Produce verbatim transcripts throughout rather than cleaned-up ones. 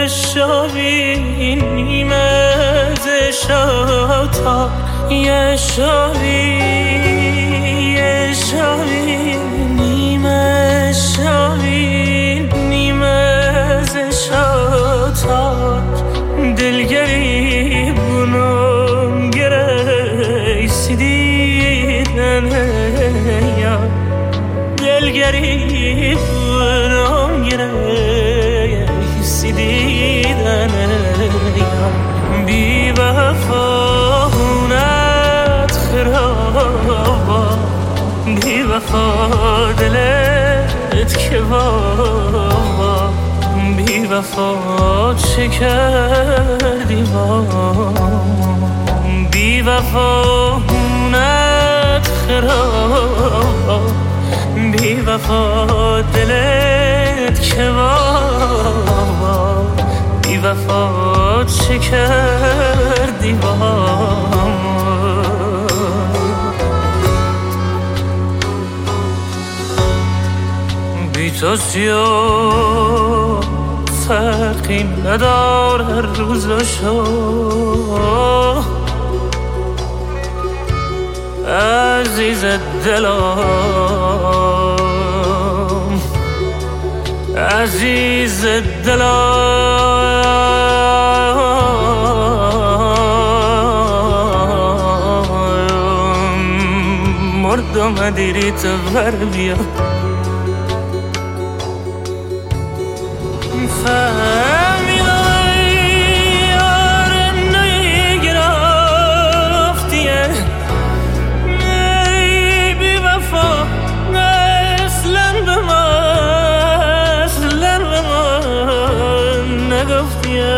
شاوی نیمه ز شاتا یه شاوی یه شاوی نیمه شاوی نیمه ز شاتا دلگری بونم گره سیدیدن یا دلگری بونم گره سیدیدن یا بی وفا هونت خرابا بی وفا دلت که بابا بی وفا چه کردی با بی وفا هونت خرابا بی وفا دلت که بابا بی وفا چه کردی با بی تو سیاه فرقی نداره روزشو عزیز دلم عزیز دلم مردم دیری تو بر بیا فهمیدم یار نگرفتیه ای بی وفا اصلا به من اصلا به من نگفتیه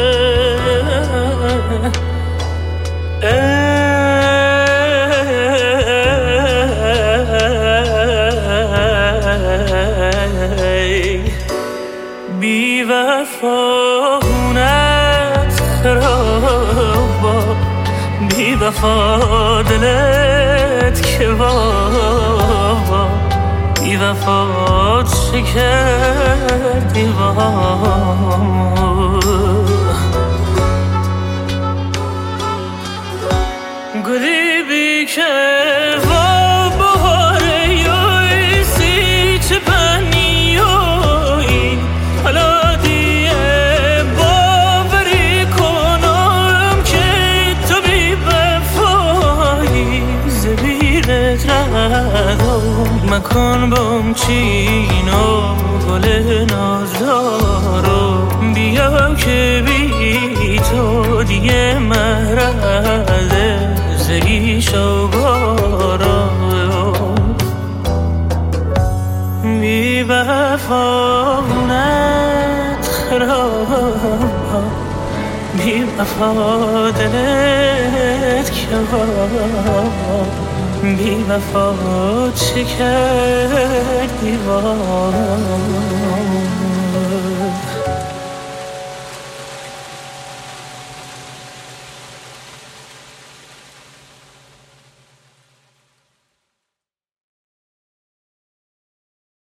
بی وفا هونت خرابا بی وفا دلت که بابا بی وفا چه کردی با گلی بی که مکن بام چین و گل نازدارو بیا که بی تو دیگه مرد زگی شو بارو بی وفانت خرابا بی وفا دلت که بابا بی وفا چه کردی با